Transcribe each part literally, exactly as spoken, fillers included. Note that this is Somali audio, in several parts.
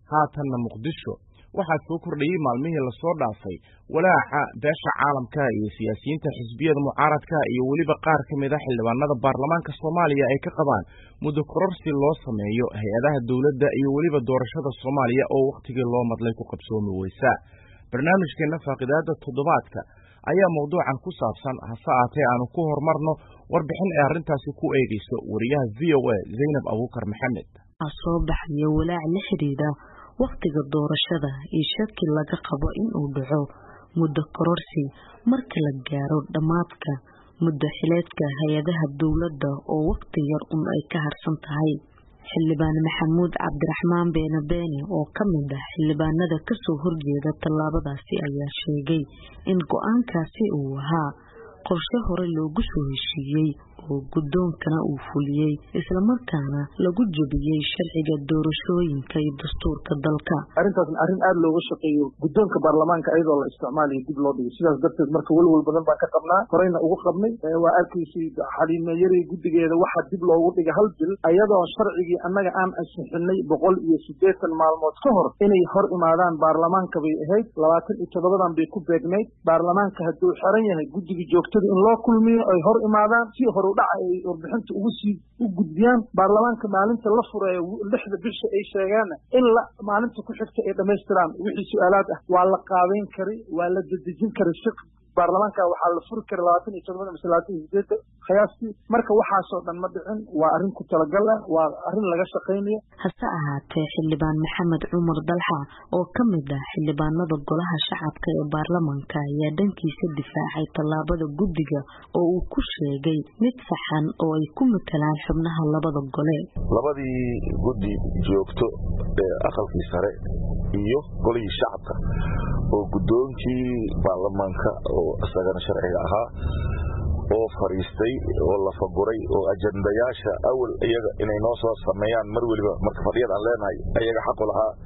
haatanna Muqdisho waxaa soo kordhayay maalmihii la soo dhaafay walaaca beesha caalamka iyo siyaasiyiinta xisbiyada mucaaradka iyo waliba qaar ka mid ah xildhibaanada baarlamaanka Soomaaliya ay ka qabaan muddo kororsi loo sameeyo hay'adaha dawladda iyo waliba doorashada Soomaaliya oo waqtigii loo madlay ku qabsoomi weysa. barnaamijkeena faaqidaada toddobaadka ayaa mawduucan ku saabsan hase aatee aanu ku hormarno warbixin ay arrintaasi ku eegayso wariyaha V O A Zainab Abuukar Maxamed. soo baxaya walaac la xiriira waqtiga doorashada iyo shaki laga qabo in uu dhaco muddo kororsi marka la gaaro dhamaadka muddo xileedka hay'adaha dawladda oo waqti yar un ay ka harsan tahay. xildhibaan Maxamuud Cabdiraxmaan Beene Beene oo ka mid ah xildhibaanada ka soo horjeeda tallaabadaasi ayaa sheegay in go'aankaasi uu ahaa qorshe hore loogu soo heshiiyey oo guddoonkana uu fuliyey isla markaana lagu jabiyey sharciga doorashooyinka iyo dastuurka dalka. arrintaas arrin aad looga shaqeeyo guddoonka baarlamaanka iyadoo la isticmaalayo dib loo dhigo sidaas darteed marka walwal badan baa ka qabnaa horeyna ugu qabnay waa arkaysay xaliime yari guddigeeda waxa dib loogu dhigay hal bil iyadoo sharcigii annaga aan ansixinay boqol iyo siddeetan maalmood ka hor inay hor imaadaan baarlamaanka bay ahayd labaatan iyo toddobadan bay ku beegnayd baarlamaanka hadduu xiran yahay guddiga joogtada in loo kulmiyo ay hor imaadaan si hor dhaca ay warbixinta ugu sii u gudbiyaan baarlamaanka maalinta la fureeyo lixda bisha ay sheegaan in la maalinta ku xigta ay dhameystiraan wixii su'aalaad ah waa la qaabeyn karay waa la dedejin karay shaqo baarlamaanka waxaa la furi karay labaatan iyo toddoba mise labaatan iyo siddeed qiyaastii marka waxaasoo dhan ma dhicin waa arrin ku talagal ah waa arrin laga shaqaynayo. hase ahaatee xildhibaan Maxamed Cumar Dalxa oo ka mid ah xildhibaanada golaha shacabka ee baarlamaanka ayaa dhankiisa difaacay tallaabada guddiga oo uu ku sheegay mid saxan oo ay ku matalaan xubnaha labada gole. labadii guddi joogto ee aqalkii sare iyo golihii shacabka oo guddoonkii baarlamaanka oo isagana sharciga ahaa oo fariistay oo la faguray oo ajandayaasha awal iyaga inay noo soo sameeyaan mar waliba marka fadhiyad aan leenahay ayaga xaq u lahaa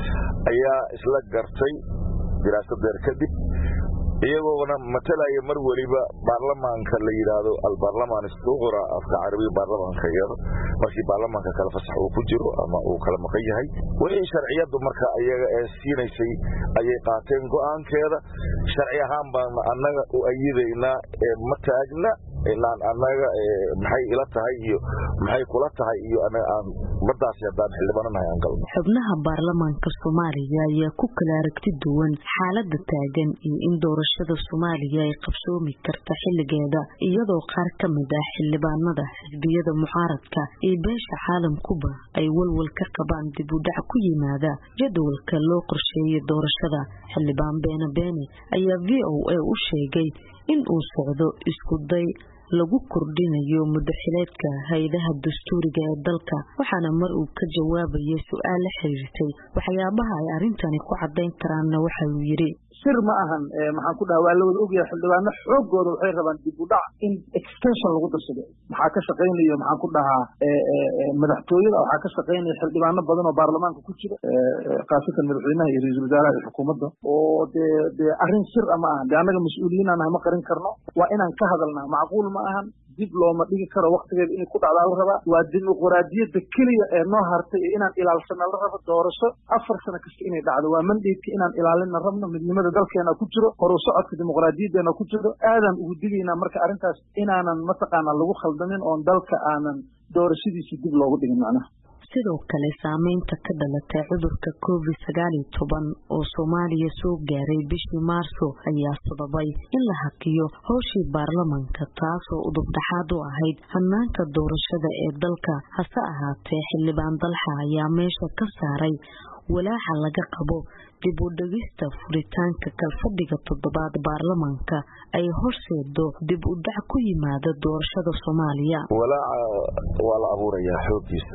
ayaa isla gartay diraasad dheer kadib iyagoona matalaya mar waliba baarlamaanka la yiraahdo albaarlamaan istuqra afka carabiga baarlamaanka yar markii baarlamaanka kala fasax uu ku jiro ama uu kala maqan yahay wixii sharciyadu marka ayaga ee siinaysay ayay qaateen go'aankeeda sharci ahaan baan annaga u ayideynaa ee ma taagna inaan annaga maxay ila tahay iyo maxay kula tahay iyo aan madaas yadaan xildhibaananahay aan galno. xubnaha baarlamaanka Soomaaliya ayaa ku kala aragti duwan xaaladda taagan iyo in doorashada Soomaaliya ay qabsoomi karto xilligeeda iyadoo qaar ka mid ah xildhibaanada xisbiyada mucaaradka iyo beesha caalamkuba ay walwal ka qabaan dib u dhac ku yimaada jadwalka loo qorsheeyay doorashada. xildhibaan Beene Beene ayaa V O A u sheegay in uu socdo isku day lagu kordhinayo muddo xileedka hay'adaha dastuuriga ee dalka waxaana mar uu ka jawaabayay su'aal la xiriirtay waxyaabaha ay arrintani ku cadeyn karaanna waxa uu yiri sir ma ahan maxaan ku dhahaa waa la wada ogyahay xildhibaano xoogooda waxay rabaan dib u dhac in extension lagu darsado maxaa ka shaqeynayo maxaan ku dhahaa madaxtooyada waxaa ka shaqeynaya xildhibaano badan oo baarlamaanka ku jira khaasatan madaxweynaha iyo ra'iisul wasaaraha iyo xukuumadda oo dee dee arrin sir ma ahan dee annaga mas-uuliyiin aan nahay ma qarin karno waa inaan ka hadalnaa macquul ma ahan dib looma dhigi karo waqtigeeda inay ku dhacdaa la rabaa waa dimuqraadiyadda keliya ee noo hartay ee inaan ilaalsana la rabo doorasho afar sano kasta inay dhacdo waa mandheedka inaan ilaalina rabno midnimada dalkeena ku jiro horu socodka dimuqraadiyadeena ku jiro aadan ugu digaynaa marka arrintaas inaanan mataqaanaa lagu khaldamin oon dalka aanan doorashadiisii dib loogu dhigin macnaha. sidoo kale saameynta ka dhalatay cudurka covid sagaal iyo toban oo Soomaaliya soo gaaray bishii Maarso ayaa sababay in la hakiyo howshii baarlamaanka taasoo u dhexdhexaad u ahayd hanaanka doorashada ee dalka. hase ahaatee xildhibaan Dalxa ayaa meesha ka saaray walaaca laga qabo dib u dhigista furitaanka kalfadhiga toddobaad baarlamaanka ay horseedo dib u dhac ku yimaada doorashada Soomaaliya. walaaca waa la abuurayaa xoogiisa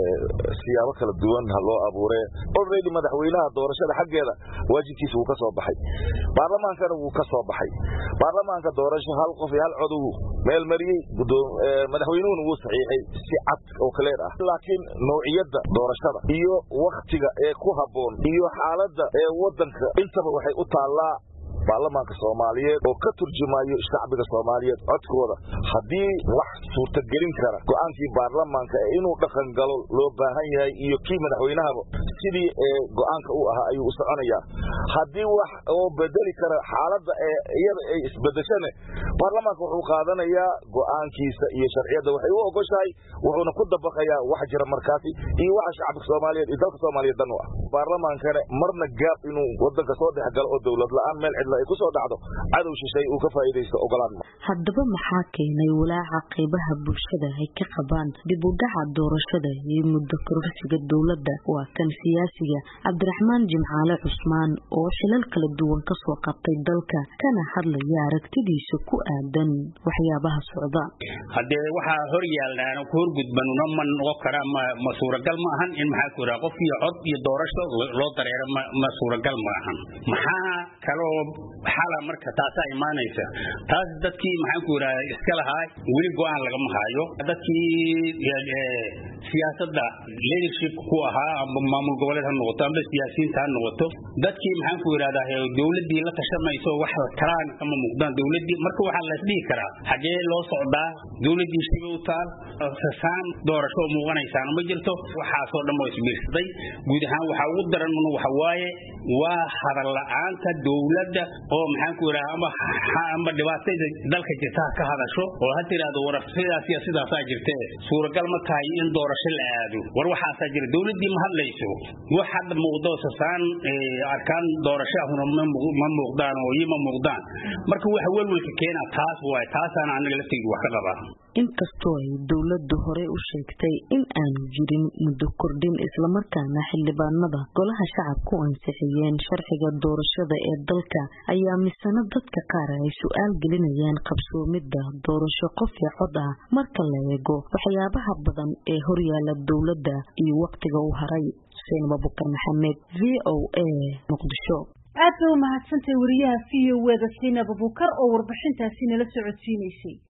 siyaabo kala duwan ha loo abuuree already madaxweynaha doorashada xaggeeda waajibkiisa wuu ka soo baxay baarlamaankana wuu ka soo baxay baarlamaanka doorasho hal qof iyo hal cod uu meel mariyay madaxweynuhuna wuu saxiixay si cad oo kaleer ah laakiin noocyada doorashada iyo waqtiga ee ku haboon iyo xaaladda ee wadanka intaba waxay u taalaa baarlamaanka Soomaaliyeed oo ka turjumayo shacbiga Soomaaliyeed codkooda hadii wax suurta gelin kara go'aankii baarlamaanka ee inuu dhaqan galo loo baahan yahay iyo kii madaxweynaha sidii go'aanka uu ahaa ayuu u soconayaa hadii wax oo bedeli kara xaaladda ee iyada ay isbedeshane baarlamaanka wuxuu qaadanayaa go'aankiisa iyo sharciyada waxay u ogoshahay wuxuuna ku dabaqayaa wax jira markaasi iyo waxa shacabka Soomaaliyeed iyo dalka Soomaaliyeed dan u ah baarlamaankana marna gaab inuu wadanka soo dhex galo oo dawlad la'aan meel cid la ay ku soo dhacdo cadow shishay uu ka faa'iideysto ogolaan haddaba maxaa keenay walaaca qaybaha bulshada ay ka qabaan dib u dhaca doorashada iyo muddo kororsiga dawladda waa kan siyaasiga Cabdiraxmaan Jimcaale Cusmaan oo xilal kala duwan ka soo qabtay dalka kana hadlaya aragtidiisa ku aadan waxyaabaha socda hadee waxa hor yaalana ku horgudbanuna man oo kara ma suuragal ma ahan in maxaa ku raaqo fiyo cod iyo doorasho loo dareero ma suuragal ma ahan maxaa kale xala marka taas ay imaanaysa taas dadkii maxaa ku raaqay iska lahaa wili go'aan laga mahayo dadkii siyaasadda leadership ku ahaa ama maamul goboleedka noqoto ama siyaasiyiinta noqoto dadkii maxaa ku raaqay dawladii la tashamayso wax karaan ama muqdaan dawladii marka waxa la isdhihi karaa xagee loo socdaa dawladii sidoo taal sasaan doorasho muuqanaysa ma jirto waxa soo dhamo isbiirsaday guud ahaan waxa ugu daran waxa waaye waa hadal la'aanta dawladda oo maxaa ku raaqay ama ama dhibaatada dalka jirta ka hadasho oo had tiraado warafsidaas iyo sidaas ay jirtay suuragal ma tahay in doorasho la aado war waxa jira dawladii ma hadlayso waxa muuqdo sasaan arkaan doorashada ma muuqdaan oo yima muuqdaan marka waxa walwalka keena taas waa taasana anaga laftiga wax ka qaba inkastoo ay dawladdu hore u sheegtay in aan jirin muddo kordhin isla markaana xildhibaanada golaha shacabku ansixiyeen sharciga doorashada ee dalka ayaa misana dadka qaar ay su'aal gelinayaan qabsoomidda doorasho qof iyo cod ah marka la eego waxyaabaha badan ee hor yaala dawladda iyo waqtiga u haray Hussein Abubakar Maxamed V O A Muqdisho aad u mahadsantahay wariyaha V O A da Hussein Abubakar oo warbixintaasi nala socodsiinaysay